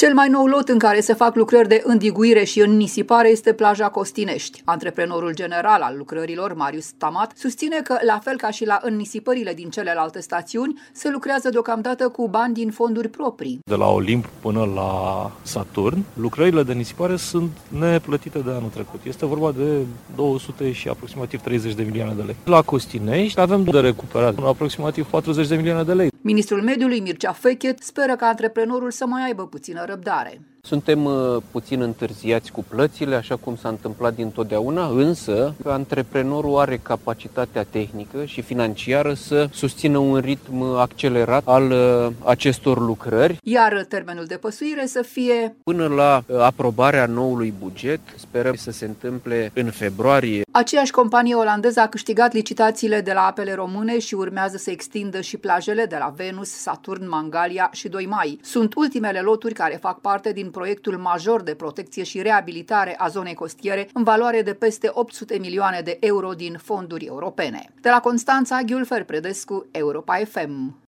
Cel mai nou lot în care se fac lucrări de îndiguire și înnisipare este plaja Costinești. Antreprenorul general al lucrărilor, Marius Stamat, susține că, la fel ca și la înnisipările din celelalte stațiuni, se lucrează deocamdată cu bani din fonduri proprii. De la Olimp până la Saturn, lucrările de nisipare sunt neplătite de anul trecut. Este vorba de 200 și aproximativ 30 de milioane de lei. La Costinești avem de recuperat aproximativ 40 de milioane de lei. Ministrul Mediului, Mircea Fechet, speră ca antreprenorul să mai aibă puțină răbdare. Suntem puțin întârziați cu plățile, așa cum s-a întâmplat dintotdeauna, însă antreprenorul are capacitatea tehnică și financiară să susțină un ritm accelerat al acestor lucrări. Iar termenul de păsuire să fie până la aprobarea noului buget, sperăm să se întâmple în februarie. Aceeași companie olandeză a câștigat licitațiile de la apele române și urmează să extindă și plajele de la Venus, Saturn, Mangalia și 2 Mai. Sunt ultimele loturi care fac parte din proiectul major de protecție și reabilitare a zonei costiere în valoare de peste 800 milioane de euro din fonduri europene. De la Constanța, Ghiulfer Predescu, Europa FM.